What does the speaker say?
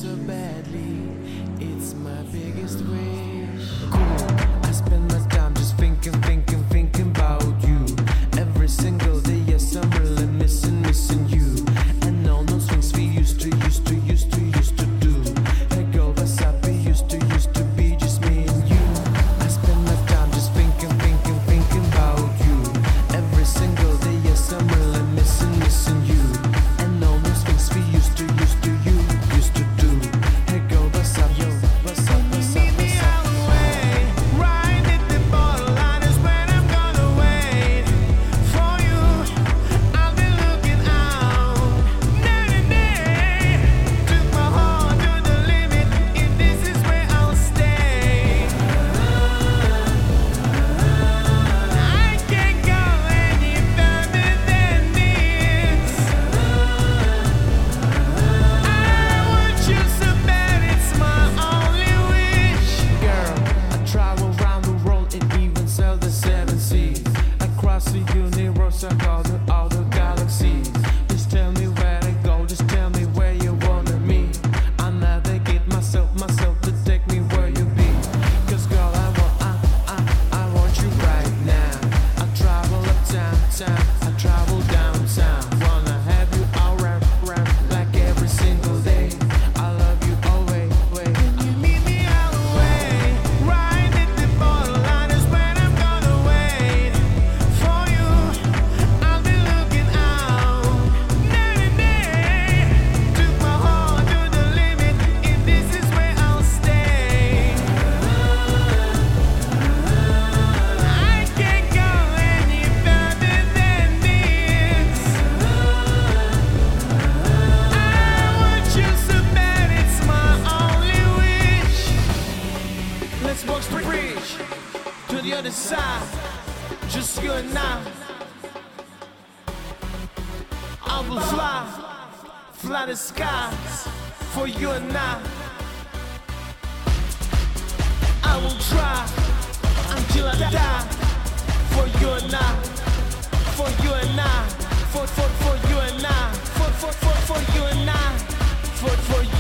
so badly. It's my biggest wish. Cool, I spend my time just thinking about you. Every single day, yes, I'm really missing you. And all those things we used to do. Hey girl, what's up? We used to be just me and you. I spend my time just thinking about you. Every single day, yes, I'm really missing you. And all those things we used to do. Hey girl, what's up? Yo, what's up? Right at the borderline is when I'm gonna wait for you. I'll be looking out. Day. Took my heart to the limit. If this is where I'll stay. I can't go any further than this. I want you so bad, it's my only wish. Girl, I travel around the world and even sail the seven seas. Across the universe, I call the all the galaxies. Just tell me where to go, just tell me where you wanna meet. I navigate myself to take me where you be. Cause girl, I want you right now. I travel uptown, I travel downtown. Wanna have you all round like every single day. I love you always. You meet me halfway, right at the borderline is when I'm gonna wait for you. I'll be looking out. Day. Took my heart to the limit. If this is where I'll stay. I can't go any further than this. I want you so bad, it's my only wish. Let's walk the bridge to the other side, just you and I will fly the skies for you and I will try until I die for you and for you and for you and for you and for you.